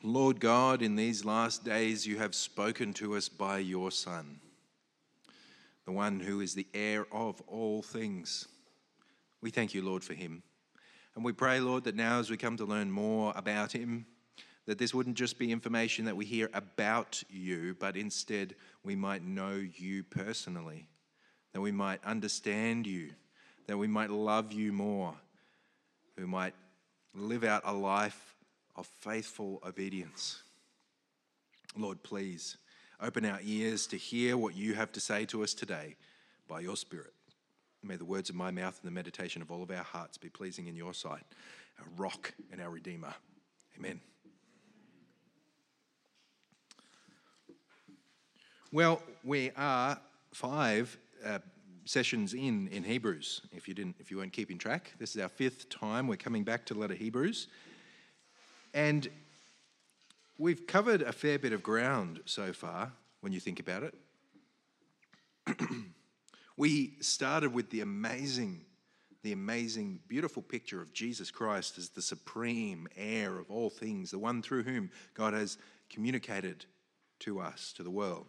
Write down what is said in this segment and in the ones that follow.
Lord God, in these last days you have spoken to us by your Son, the one who is the heir of all things. We thank you, Lord, for him. And we pray, Lord, that now as we come to learn more about him, that this wouldn't just be information that we hear about you, but instead we might know you personally, that we might understand you, that we might love you more, we might live out a life of faithful obedience. Lord, please open our ears to hear what you have to say to us today by your Spirit. May the words of my mouth and the meditation of all of our hearts be pleasing in your sight, our rock and our Redeemer. Amen. Well, we are 5 sessions in Hebrews. If you weren't keeping track, this is our 5th time we're coming back to the letter Hebrews. And we've covered a fair bit of ground so far, when you think about it. We started with the amazing, beautiful picture of Jesus Christ as the supreme heir of all things, the one through whom God has communicated to us, to the world.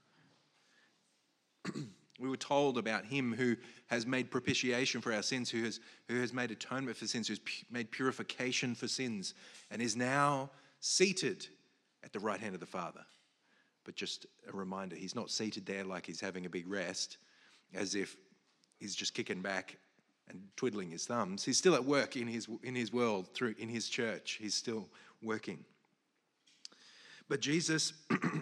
We were told about him who has made propitiation for our sins, who has made atonement for sins, who's made purification for sins, and is now seated at the right hand of the Father. But just a reminder, he's not seated there like he's having a big rest, as if he's just kicking back and twiddling his thumbs. He's still at work in his world, in his church. He's still working. But Jesus...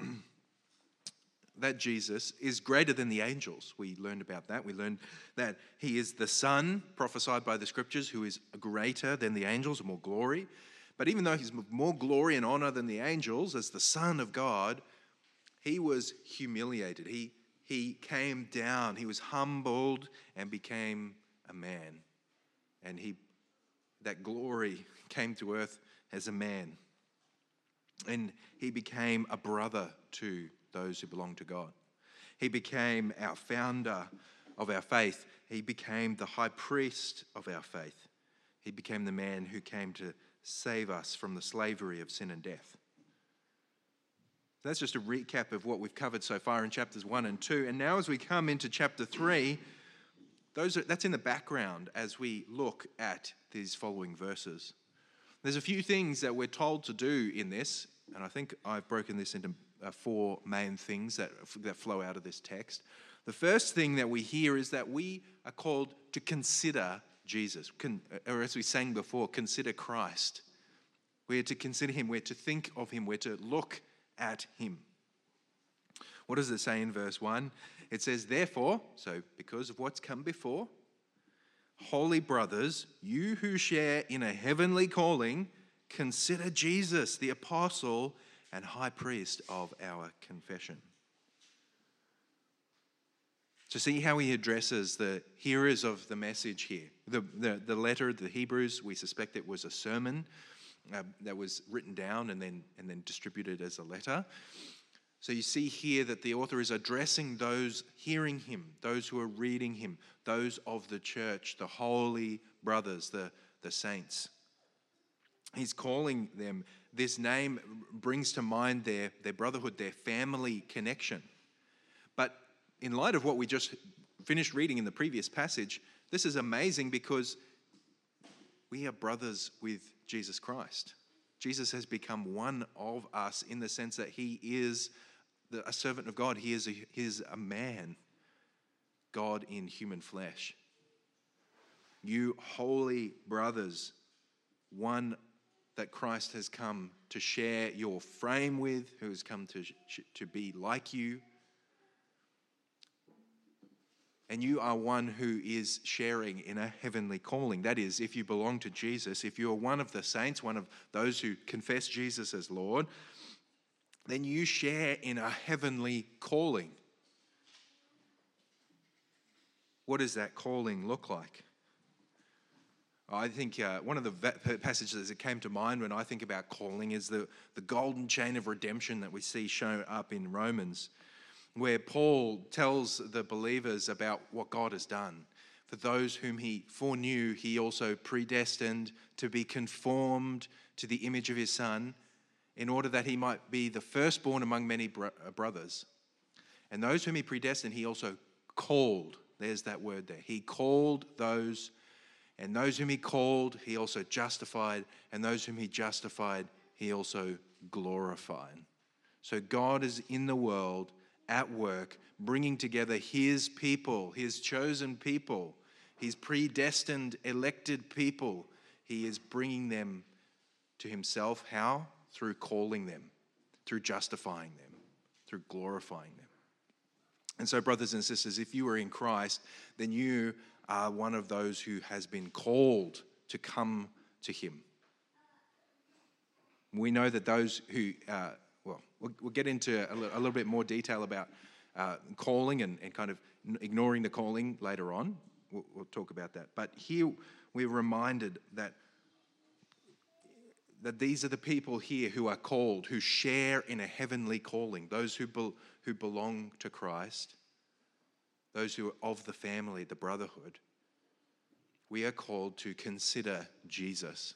that Jesus is greater than the angels. We learned about that. We learned that he is the Son, prophesied by the Scriptures, who is greater than the angels, more glory. But even though he's more glory and honor than the angels, as the Son of God, he was humiliated. He came down. He was humbled and became a man. And that glory came to earth as a man. And he became a brother to those who belong to God. He became our founder of our faith. He became the high priest of our faith. He became the man who came to save us from the slavery of sin and death. That's just a recap of what we've covered so far in chapters 1 and 2. And now as we come into chapter 3, that's in the background as we look at these following verses. There's a few things that we're told to do in this, and I think I've broken this into 4 main things that flow out of this text. The first thing that we hear is that we are called to consider Jesus, or as we sang before, consider Christ. We're to consider him, we're to think of him, we're to look at him. What does it say in verse 1? It says, therefore, so because of what's come before, holy brothers, you who share in a heavenly calling, consider Jesus, the apostle and high priest of our confession. To see how he addresses the hearers of the message here. The letter, the Hebrews, we suspect it was a sermon that was written down and then distributed as a letter. So you see here that the author is addressing those hearing him, those who are reading him, those of the church, the holy brothers, the saints. He's calling them. This name brings to mind their brotherhood, their family connection. But in light of what we just finished reading in the previous passage, this is amazing because we are brothers with Jesus Christ. Jesus has become one of us in the sense that he is a servant of God. He is a man, God in human flesh. You holy brothers, one that Christ has come to share your frame with, who has come to be like you. And you are one who is sharing in a heavenly calling. That is, if you belong to Jesus, if you are one of the saints, one of those who confess Jesus as Lord, then you share in a heavenly calling. What does that calling look like? I think one of the passages that came to mind when I think about calling is the golden chain of redemption that we see shown up in Romans, where Paul tells the believers about what God has done. For those whom he foreknew, he also predestined to be conformed to the image of his Son, in order that he might be the firstborn among many brothers. And those whom he predestined, he also called. There's that word there. He called those, and those whom he called, he also justified, and those whom he justified, he also glorified. So God is in the world at work, bringing together his people, his chosen people, his predestined, elected people. He is bringing them to himself. How? Through calling them, through justifying them, through glorifying them. And so, brothers and sisters, if you are in Christ, then you are one of those who has been called to come to him. We know that those who, we'll get into a little bit more detail about calling and kind of ignoring the calling later on. We'll talk about that. But here we're reminded that these are the people here who are called, who share in a heavenly calling, those who belong to Christ, those who are of the family, the brotherhood. We are called to consider Jesus.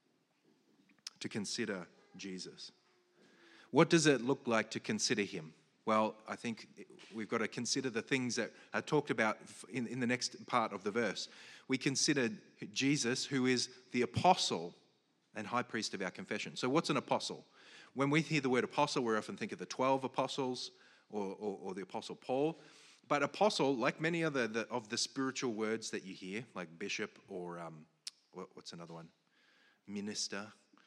To consider Jesus. What does it look like to consider him? Well, I think we've got to consider the things that are talked about in the next part of the verse. We considered Jesus, who is the apostle and high priest of our confession. So what's an apostle? When we hear the word apostle, we often think of the 12 apostles or the apostle Paul. But apostle, like many other of the spiritual words that you hear, like bishop or what's another one? Minister.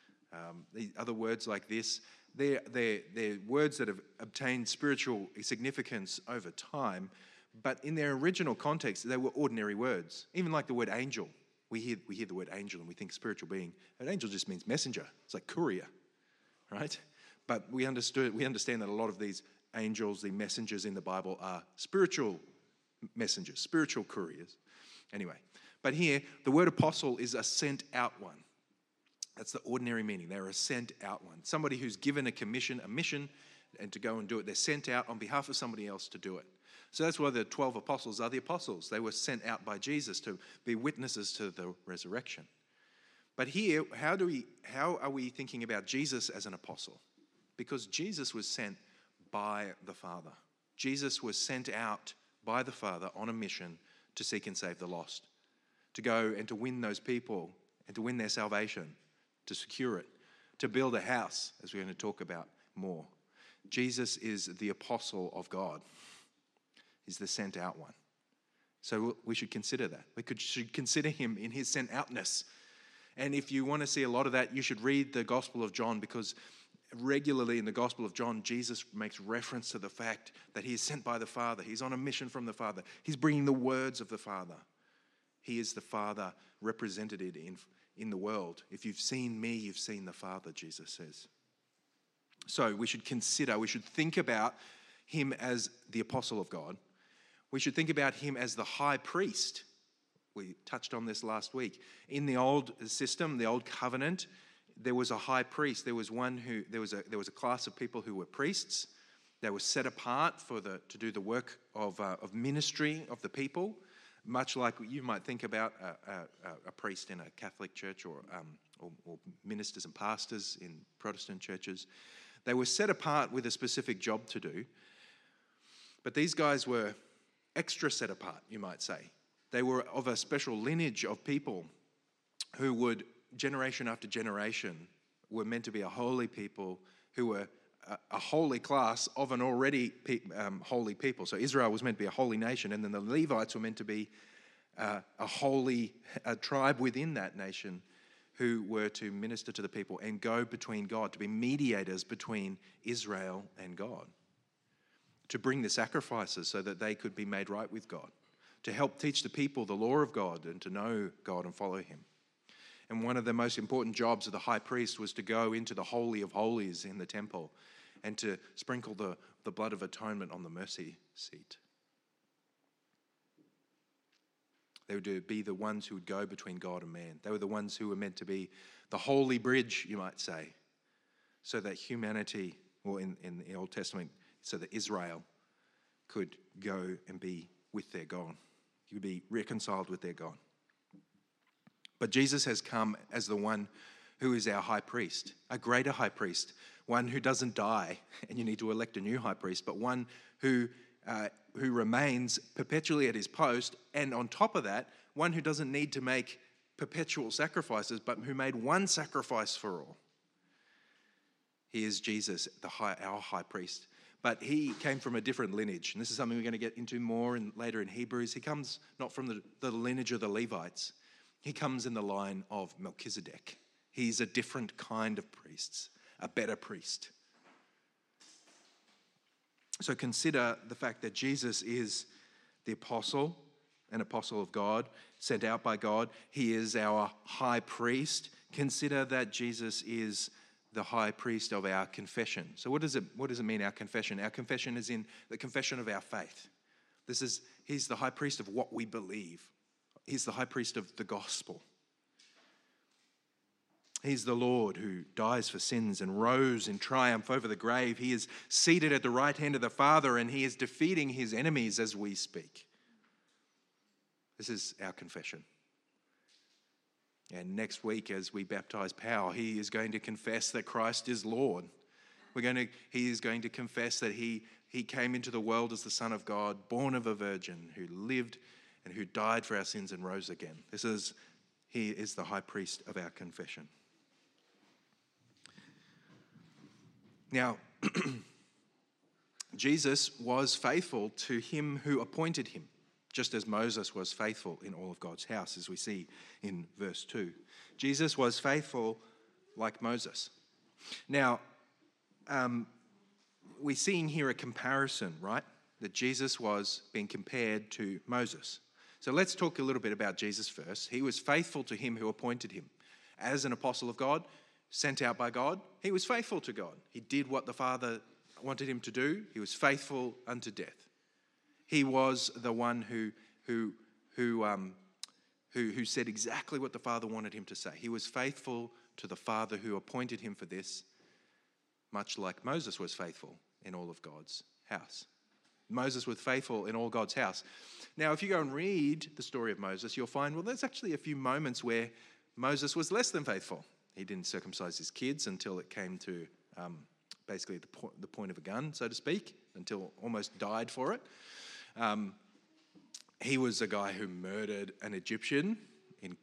The other words like this, they're words that have obtained spiritual significance over time, but in their original context, they were ordinary words. Even like the word angel. We hear the word angel and we think spiritual being. An angel just means messenger. It's like courier, right? But we understand that a lot of these angels, the messengers in the Bible, are spiritual messengers, spiritual couriers. Anyway, but here, the word apostle is a sent out one. That's the ordinary meaning. They're a sent out one. Somebody who's given a commission, a mission, and to go and do it. They're sent out on behalf of somebody else to do it. So that's why the 12 apostles are the apostles. They were sent out by Jesus to be witnesses to the resurrection. But here, how are we thinking about Jesus as an apostle? Because Jesus was sent by the Father. Jesus was sent out by the Father on a mission to seek and save the lost, to go and to win those people and to win their salvation, to secure it, to build a house, as we're going to talk about more. Jesus is the apostle of God. He's the sent out one. So we should consider that. Should consider him in his sent outness. And if you want to see a lot of that, you should read the Gospel of John, because regularly in the Gospel of John, Jesus makes reference to the fact that he is sent by the Father. He's on a mission from the Father. He's bringing the words of the Father. He is the Father represented in the world. If you've seen me, you've seen the Father, Jesus says. So we should think about him as the apostle of God. We should think about him as the high priest. We touched on this last week. In the old system, the old covenant, there was a high priest. There was a class of people who were priests. They were set apart to do the work of ministry of the people, much like you might think about a priest in a Catholic church or ministers and pastors in Protestant churches. They were set apart with a specific job to do, but these guys were extra set apart, you might say. They were of a special lineage of people who would, generation after generation, were meant to be a holy people who were a holy class of an already holy people. So Israel was meant to be a holy nation, and then the Levites were meant to be a holy tribe within that nation who were to minister to the people and go between God, to be mediators between Israel and God, to bring the sacrifices so that they could be made right with God, to help teach the people the law of God and to know God and follow him. And one of the most important jobs of the high priest was to go into the Holy of Holies in the temple and to sprinkle the blood of atonement on the mercy seat. They would be the ones who would go between God and man. They were the ones who were meant to be the holy bridge, you might say, so that humanity, or in the Old Testament, so that Israel could go and be with their God. He would be reconciled with their God. But Jesus has come as the one who is our high priest, a greater high priest, one who doesn't die, and you need to elect a new high priest, but one who remains perpetually at his post, and on top of that, one who doesn't need to make perpetual sacrifices, but who made one sacrifice for all. He is Jesus, our high priest. But he came from a different lineage, and this is something we're going to get into more later in Hebrews. He comes not from the lineage of the Levites. He comes in the line of Melchizedek. He's a different kind of priest, a better priest. So consider the fact that Jesus is the apostle, an apostle of God, sent out by God. He is our high priest. Consider that Jesus is the high priest of our confession. So what does it mean, our confession? Our confession is in the confession of our faith. He's the high priest of what we believe. He's the high priest of the gospel. He's the Lord who dies for sins and rose in triumph over the grave. He is seated at the right hand of the Father, and he is defeating his enemies as we speak. This is our confession. And next week, as we baptize Powell, he is going to confess that Christ is Lord. He is going to confess that he came into the world as the Son of God, born of a virgin, who lived and who died for our sins and rose again. He is the high priest of our confession. Now, Jesus was faithful to him who appointed him, just as Moses was faithful in all of God's house, as we see in verse 2. Jesus was faithful like Moses. Now, we're seeing here a comparison, right? That Jesus was being compared to Moses. So let's talk a little bit about Jesus first. He was faithful to him who appointed him. As an apostle of God, sent out by God, he was faithful to God. He did what the Father wanted him to do. He was faithful unto death. He was the one who said exactly what the Father wanted him to say. He was faithful to the Father who appointed him for this, much like Moses was faithful in all of God's house. Moses was faithful in all God's house. Now, if you go and read the story of Moses, you'll find, well, there's actually a few moments where Moses was less than faithful. He didn't circumcise his kids until it came to basically the point of a gun, so to speak, until almost died for it. He was a guy who murdered an Egyptian in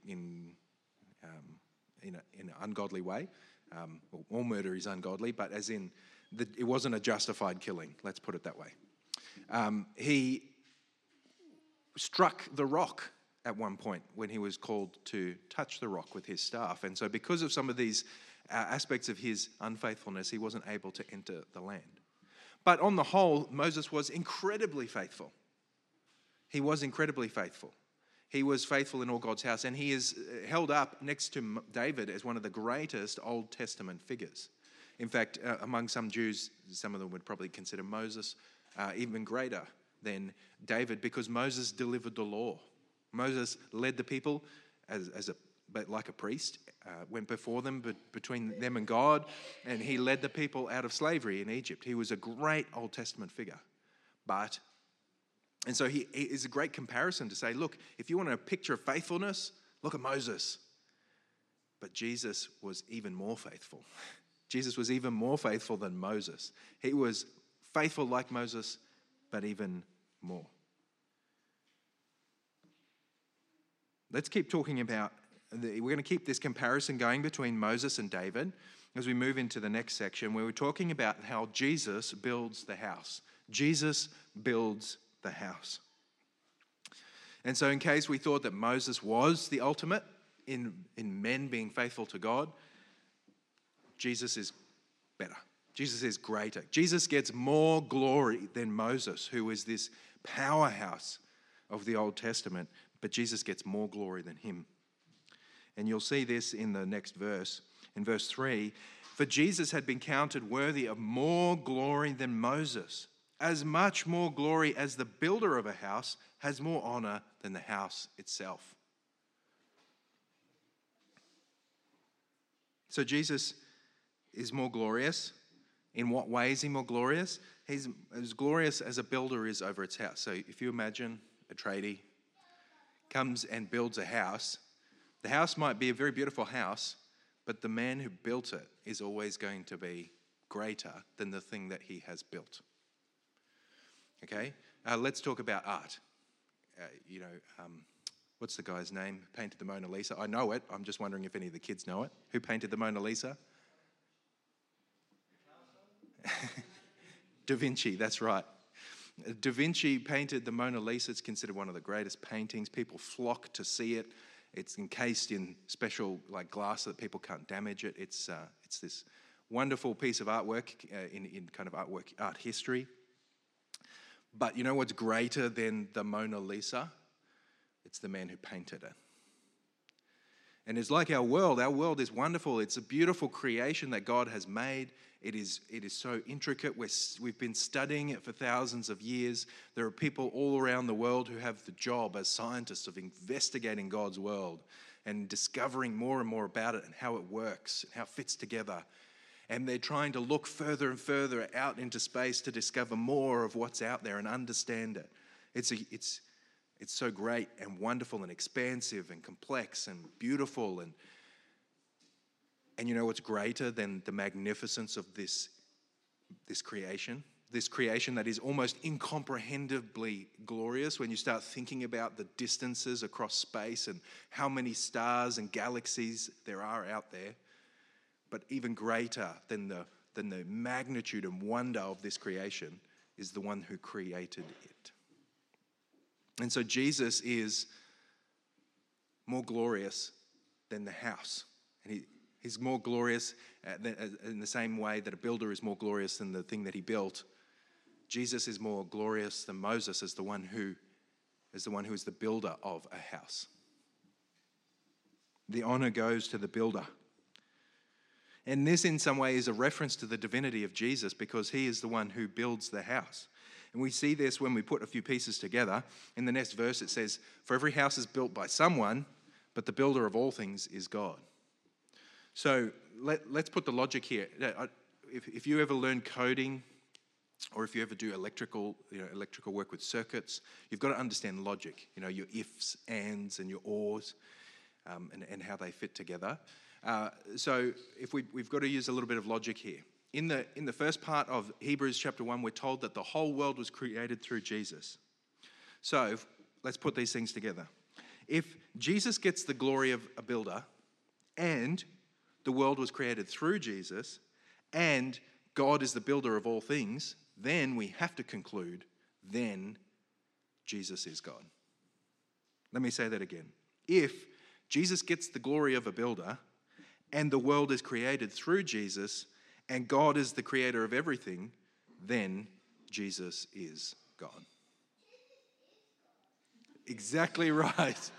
an ungodly way. Well, all murder is ungodly, but as in it wasn't a justified killing. Let's put it that way. He struck the rock at one point when he was called to touch the rock with his staff. And so because of some of these aspects of his unfaithfulness, he wasn't able to enter the land. But on the whole, Moses was incredibly faithful. He was incredibly faithful. He was faithful in all God's house, and he is held up next to David as one of the greatest Old Testament figures. In fact, among some Jews, some of them would probably consider Moses even greater than David, because Moses delivered the law. Moses led the people like a priest, went before them, but between them and God, and he led the people out of slavery in Egypt. He was a great Old Testament figure. And so he is a great comparison to say, look, if you want a picture of faithfulness, look at Moses. But Jesus was even more faithful. Jesus was even more faithful than Moses. He was faithful like Moses, but even more. Let's keep talking about, we're going to keep this comparison going between Moses and David as we move into the next section, where we're talking about how Jesus builds the house. Jesus builds the house. And so in case we thought that Moses was the ultimate in men being faithful to God, Jesus is better. Jesus is greater. Jesus gets more glory than Moses, who is this powerhouse of the Old Testament, but Jesus gets more glory than him. And you'll see this in the next verse, in verse 3. For Jesus had been counted worthy of more glory than Moses, as much more glory as the builder of a house has more honor than the house itself. So Jesus is more glorious. In what way is he more glorious? He's as glorious as a builder is over its house. So if you imagine a tradie comes and builds a house, the house might be a very beautiful house, but the man who built it is always going to be greater than the thing that he has built. Okay? Let's talk about art. What's the guy's name who painted the Mona Lisa? I know it. I'm just wondering if any of the kids know it. Who painted the Mona Lisa? Da Vinci, that's right. Da Vinci painted the Mona Lisa. It's considered one of the greatest paintings. People flock to see it. It's encased in special glass so that people can't damage it. It's this wonderful piece of artwork in kind of art history. But you know what's greater than the Mona Lisa? It's the man who painted it. And it's like our world. Our world is wonderful. It's a beautiful creation that God has made. It is so intricate. We've been studying it for thousands of years. There are people all around the world who have the job as scientists of investigating God's world and discovering more and more about it and how it works and how it fits together. And they're trying to look further and further out into space to discover more of what's out there and understand it. It's so great and wonderful and expansive and complex and beautiful. And you know what's greater than the magnificence of this creation? This creation that is almost incomprehendibly glorious when you start thinking about the distances across space and how many stars and galaxies there are out there. But even greater than the magnitude and wonder of this creation is the one who created it. And so Jesus is more glorious than the house. And he's more glorious in the same way that a builder is more glorious than the thing that he built. Jesus is more glorious than Moses as the one who is the builder of a house. The honor goes to the builder. And this in some way is a reference to the divinity of Jesus because he is the one who builds the house. And we see this when we put a few pieces together. In the next verse it says, "For every house is built by someone, but the builder of all things is God." So let's put the logic here. If you ever learn coding or if you ever do electrical work with circuits, you've got to understand logic, your ifs, ands, and your ors, and how they fit together. So if we've got to use a little bit of logic here. In the first part of Hebrews chapter 1, we're told that the whole world was created through Jesus. So let's put these things together. If Jesus gets the glory of a builder and the world was created through Jesus and God is the builder of all things, then we have to conclude, then Jesus is God. Let me say that again. If Jesus gets the glory of a builder and the world is created through Jesus and God is the creator of everything, then Jesus is God. Exactly right.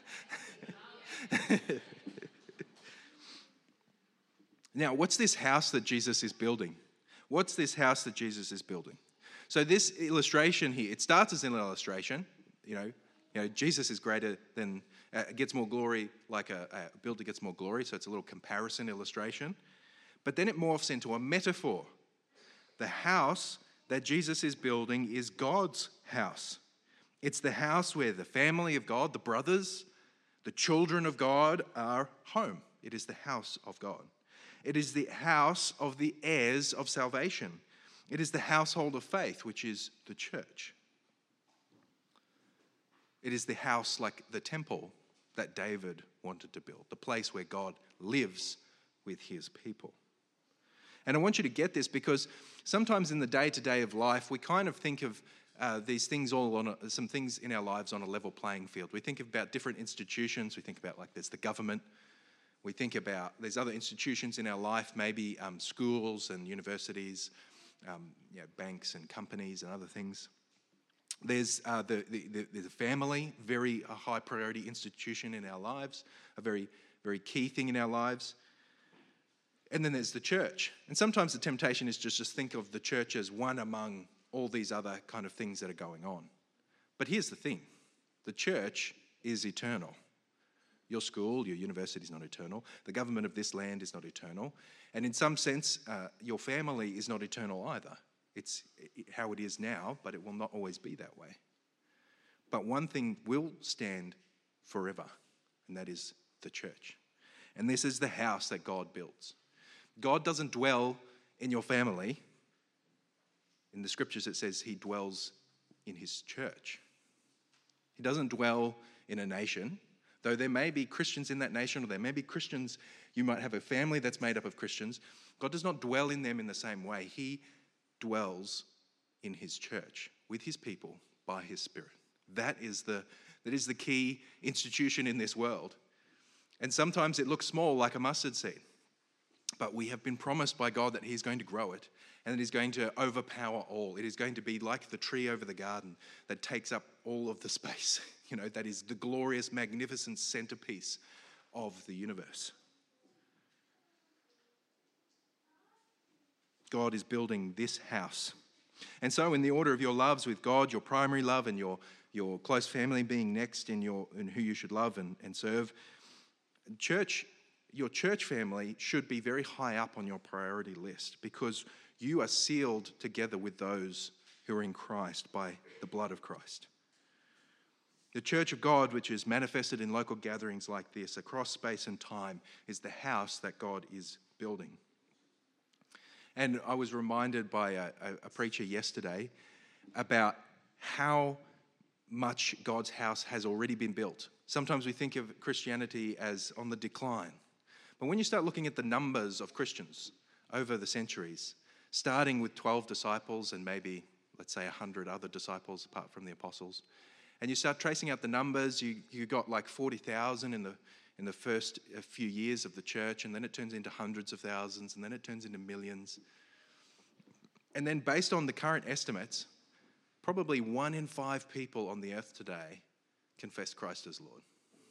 Now, what's this house that Jesus is building? What's this house that Jesus is building? So this illustration here, it starts as an illustration. Jesus is greater than, gets more glory, like a builder gets more glory. So it's a little comparison illustration. But then it morphs into a metaphor. The house that Jesus is building is God's house. It's the house where the family of God, the brothers, the children of God are home. It is the house of God. It is the house of the heirs of salvation. It is the household of faith, which is the church. It is the house like the temple that David wanted to build, the place where God lives with his people. And I want you to get this because sometimes in the day-to-day of life, we kind of think of these things some things in our lives on a level playing field. We think about different institutions. We think about there's the government. We think about there's other institutions in our life, maybe schools and universities, banks and companies and other things. There's the family, very high priority institution in our lives, a very, very key thing in our lives. And then there's the church. And sometimes the temptation is just think of the church as one among all these other kind of things that are going on. But here's the thing. The church is eternal. Your school, your university is not eternal. The government of this land is not eternal. And in some sense, your family is not eternal either. It's how it is now, but it will not always be that way. But one thing will stand forever, and that is the church. And this is the house that God builds. God doesn't dwell in your family. In the scriptures it says he dwells in his church. He doesn't dwell in a nation, though there may be Christians in that nation, or there may be Christians, you might have a family that's made up of Christians. God does not dwell in them in the same way. He dwells in his church, with his people, by his Spirit. That is the key institution in this world. And sometimes it looks small, like a mustard seed. But we have been promised by God that he's going to grow it, and that he's going to overpower all. It is going to be like the tree over the garden that takes up all of the space. That is the glorious, magnificent centerpiece of the universe. God is building this house. And so in the order of your loves with God, your primary love and your close family being next in who you should love and serve, your church family should be very high up on your priority list, because you are sealed together with those who are in Christ by the blood of Christ. The church of God, which is manifested in local gatherings like this across space and time, is the house that God is building. And I was reminded by a preacher yesterday about how much God's house has already been built. Sometimes we think of Christianity as on the decline. But when you start looking at the numbers of Christians over the centuries, starting with 12 disciples and maybe, let's say, 100 other disciples apart from the apostles, and you start tracing out the numbers, you got like 40,000 in the first few years of the church, and then it turns into hundreds of thousands, and then it turns into millions. And then based on the current estimates, probably 1 in 5 people on the earth today confess Christ as Lord.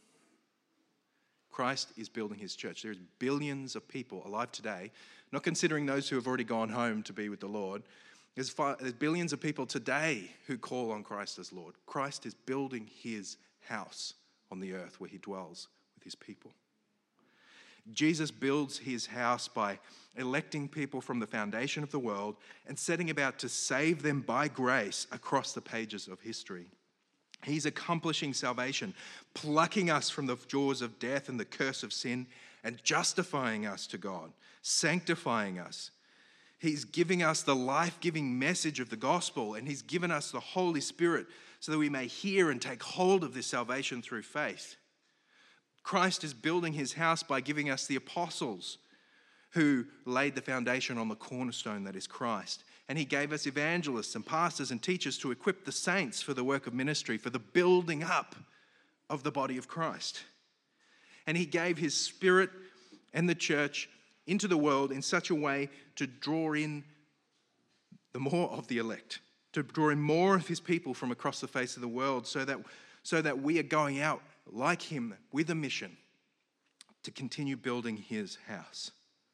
Christ is building his church. There's billions of people alive today, not considering those who have already gone home to be with the Lord. There's billions of people today who call on Christ as Lord. Christ is building his house on the earth where he dwells with his people. Jesus builds his house by electing people from the foundation of the world and setting about to save them by grace across the pages of history. He's accomplishing salvation, plucking us from the jaws of death and the curse of sin, and justifying us to God, sanctifying us. He's giving us the life-giving message of the gospel, and he's given us the Holy Spirit so that we may hear and take hold of this salvation through faith. Christ is building his house by giving us the apostles who laid the foundation on the cornerstone that is Christ. And he gave us evangelists and pastors and teachers to equip the saints for the work of ministry, for the building up of the body of Christ. And he gave his Spirit and the church into the world in such a way to draw in the more of the elect, to draw in more of his people from across the face of the world, so that we are going out like him with a mission to continue building his house.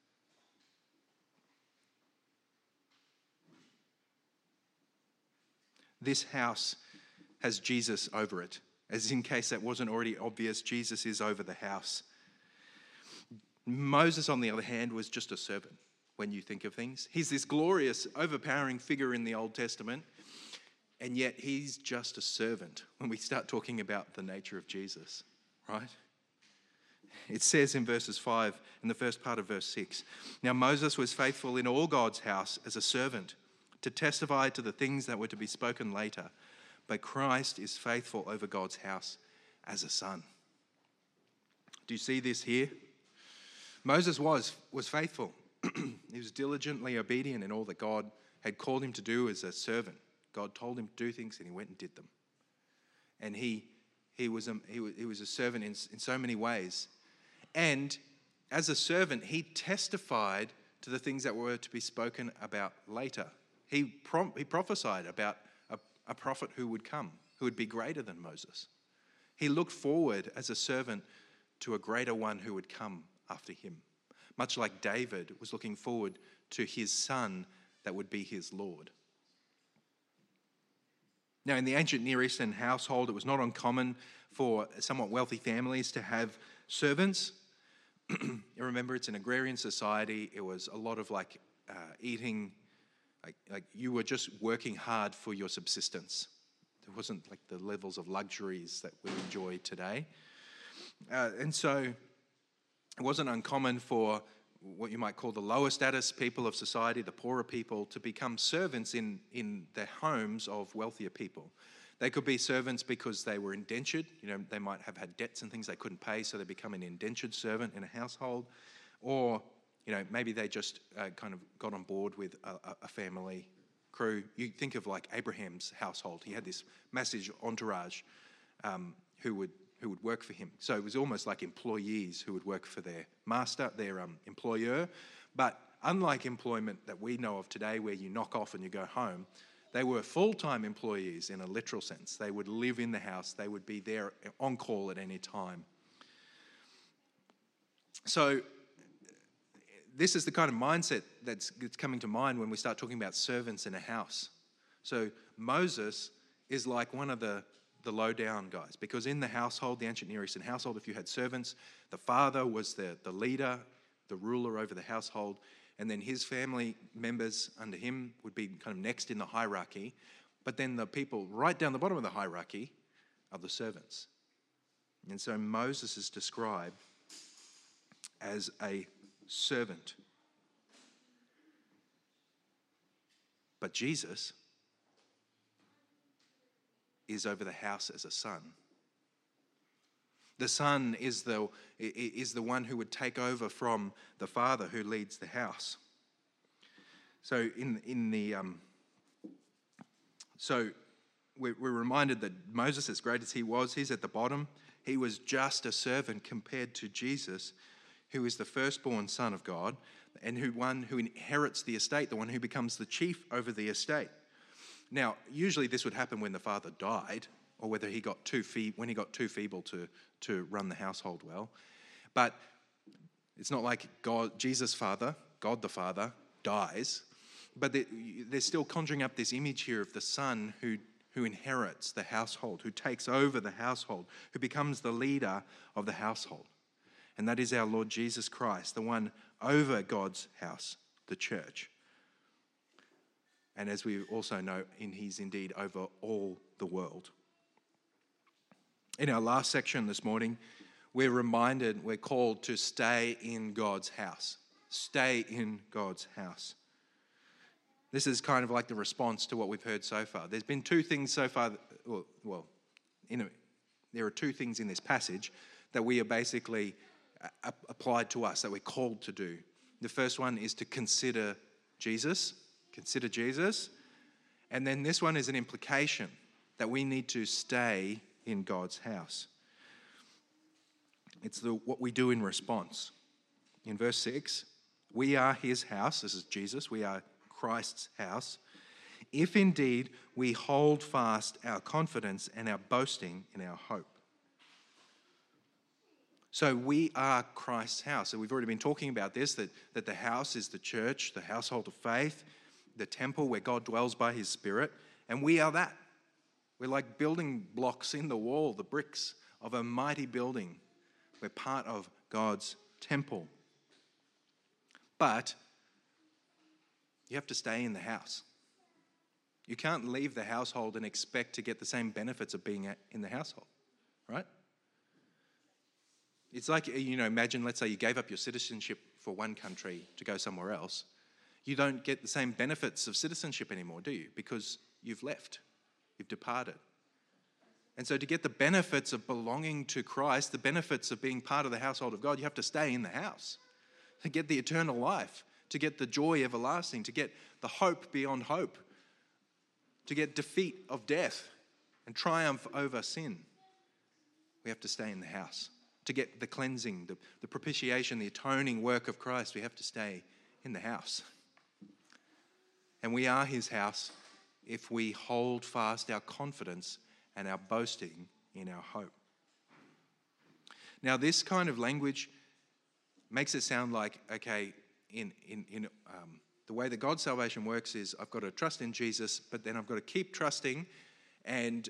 This house has Jesus over it. As in case that wasn't already obvious, Jesus is over the house. Moses, on the other hand, was just a servant when you think of things. He's this glorious, overpowering figure in the Old Testament, and yet he's just a servant when we start talking about the nature of Jesus, right? It says in verses 5, in the first part of verse 6, "Now Moses was faithful in all God's house as a servant, to testify to the things that were to be spoken later. But Christ is faithful over God's house as a son." Do you see this here? Moses was faithful. He was diligently obedient in all that God had called him to do as a servant. God told him to do things and he went and did them. And he was a servant in so many ways. And as a servant, he testified to the things that were to be spoken about later. He prophesied about a prophet who would come, who would be greater than Moses. He looked forward as a servant to a greater one who would come after him, much like David was looking forward to his son that would be his Lord. Now, in the ancient Near Eastern household, it was not uncommon for somewhat wealthy families to have servants. You remember, it's an agrarian society. It was a lot of eating. Like you were just working hard for your subsistence. There wasn't like the levels of luxuries that we enjoy today. And so It wasn't uncommon for what you might call the lower status people of society, the poorer people, to become servants in the homes of wealthier people. They could be servants because they were indentured. They might have had debts and things they couldn't pay, so they become an indentured servant in a household. Or, maybe they just kind of got on board with a family crew. You think of like Abraham's household. He had this massive entourage who would work for him. So it was almost like employees who would work for their master, their employer. But unlike employment that we know of today, where you knock off and you go home, they were full-time employees in a literal sense. They would live in the house. They would be there on call at any time. So this is the kind of mindset that's coming to mind when we start talking about servants in a house. So Moses is like one of the low-down guys, because in the household, the ancient Near Eastern household, if you had servants, the father was the leader, the ruler over the household, and then his family members under him would be kind of next in the hierarchy. But then the people right down the bottom of the hierarchy are the servants. And so Moses is described as a servant. But Jesus is over the house as a son. The son is the one who would take over from the father who leads the house. So we're reminded that Moses, as great as he was, he's at the bottom. He was just a servant compared to Jesus, who is the firstborn son of God, and one who inherits the estate, the one who becomes the chief over the estate. Now, usually this would happen when the father died, or whether he got too feeble to run the household well. But it's not like Jesus' father, God the Father, dies. But they're still conjuring up this image here of the son who inherits the household, who takes over the household, who becomes the leader of the household. And that is our Lord Jesus Christ, the one over God's house, the church. And as we also know, he's indeed over all the world. In our last section this morning, we're called to stay in God's house. Stay in God's house. This is kind of like the response to what we've heard so far. There's been two things so far, there are two things in this passage that we are basically applied to us, that we're called to do. The first one is to consider Jesus. Consider Jesus. And then this one is an implication that we need to stay in God's house. It's what we do in response. In verse 6, we are his house. This is Jesus. We are Christ's house. If indeed we hold fast our confidence and our boasting in our hope. So we are Christ's house. So we've already been talking about this, that the house is the church, the household of faith, the temple where God dwells by his Spirit, and we are that. We're like building blocks in the wall, the bricks of a mighty building. We're part of God's temple. But you have to stay in the house. You can't leave the household and expect to get the same benefits of being in the household, right? It's like, imagine, let's say you gave up your citizenship for one country to go somewhere else. You don't get the same benefits of citizenship anymore, do you? Because you've left. You've departed. And so to get the benefits of belonging to Christ, the benefits of being part of the household of God, you have to stay in the house. To get the eternal life, to get the joy everlasting, to get the hope beyond hope, to get defeat of death and triumph over sin, we have to stay in the house. To get the cleansing, the propitiation, the atoning work of Christ, we have to stay in the house. And we are his house if we hold fast our confidence and our boasting in our hope. Now, this kind of language makes it sound like, okay, in the way that God's salvation works is I've got to trust in Jesus, but then I've got to keep trusting, and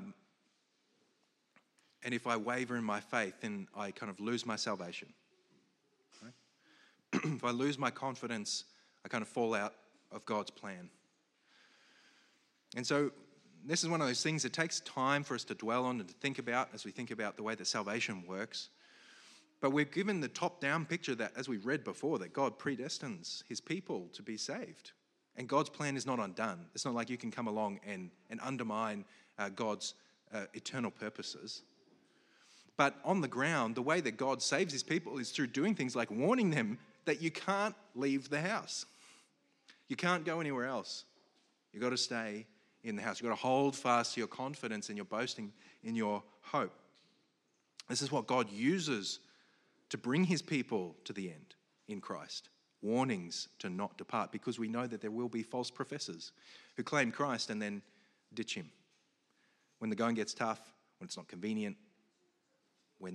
if I waver in my faith, then I kind of lose my salvation. Right? If I lose my confidence, I kind of fall out of God's plan. And so this is one of those things that takes time for us to dwell on and to think about as we think about the way that salvation works. But we're given the top-down picture that, as we read before, that God predestines his people to be saved. And God's plan is not undone. It's not like you can come along and undermine God's eternal purposes. But on the ground, the way that God saves his people is through doing things like warning them that you can't leave the house. You can't go anywhere else. You've got to stay in the house. You've got to hold fast to your confidence and your boasting in your hope. This is what God uses to bring his people to the end in Christ. Warnings to not depart, because we know that there will be false professors who claim Christ and then ditch him. When the going gets tough, when it's not convenient, when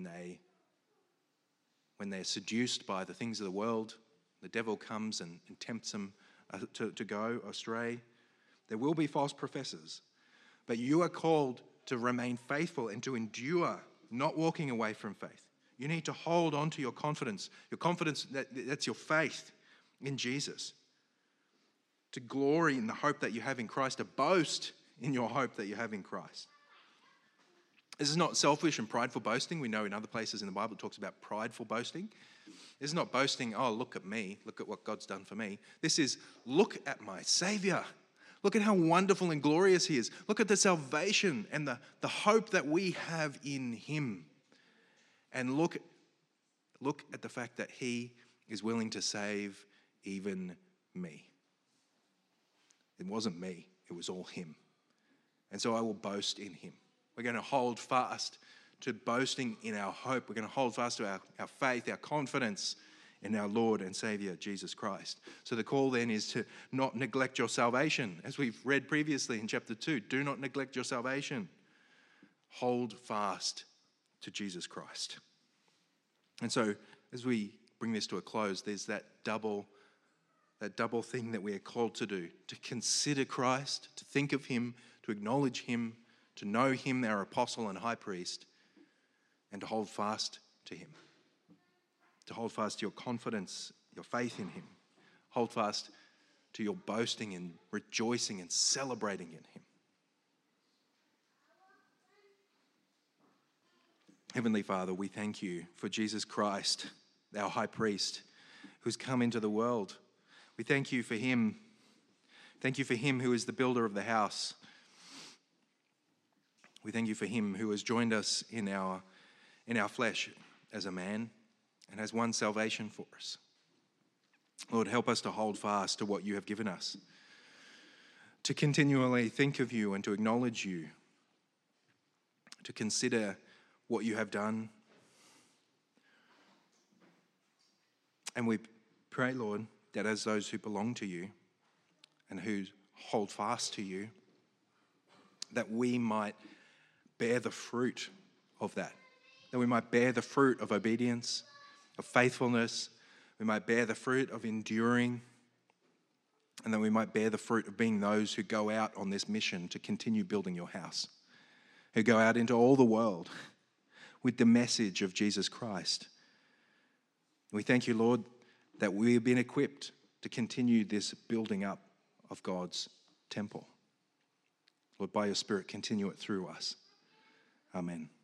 they're seduced by the things of the world, the devil comes and tempts them to go astray. There will be false professors, but you are called to remain faithful and to endure, not walking away from faith. You need to hold on to your confidence. Your confidence, that's your faith in Jesus. To glory in the hope that you have in Christ, to boast in your hope that you have in Christ. This is not selfish and prideful boasting. We know in other places in the Bible it talks about prideful boasting. This is not boasting, oh, look at me, look at what God's done for me. This is, look at my Savior. Look at how wonderful and glorious he is. Look at the salvation and the hope that we have in him. And look at the fact that he is willing to save even me. It wasn't me, it was all him. And so I will boast in him. We're going to hold fast to boasting in our hope. We're going to hold fast to our faith, our confidence in our Lord and Saviour, Jesus Christ. So the call then is to not neglect your salvation. As we've read previously in chapter 2, do not neglect your salvation. Hold fast to Jesus Christ. And so as we bring this to a close, there's that double thing that we are called to do, to consider Christ, to think of him, to acknowledge him, to know him, our apostle and high priest, and to hold fast to him. To hold fast to your confidence, your faith in him. Hold fast to your boasting and rejoicing and celebrating in him. Heavenly Father, we thank you for Jesus Christ, our high priest, who's come into the world. We thank you for him. Thank you for him who is the builder of the house. We thank you for him who has joined us in our flesh as a man and has won salvation for us. Lord, help us to hold fast to what you have given us, to continually think of you and to acknowledge you, to consider what you have done. And we pray, Lord, that as those who belong to you and who hold fast to you, that we might bear the fruit of that we might bear the fruit of obedience, of faithfulness, we might bear the fruit of enduring, and that we might bear the fruit of being those who go out on this mission to continue building your house, who go out into all the world with the message of Jesus Christ. We thank you, Lord, that we have been equipped to continue this building up of God's temple. Lord, by your Spirit, continue it through us. Amen.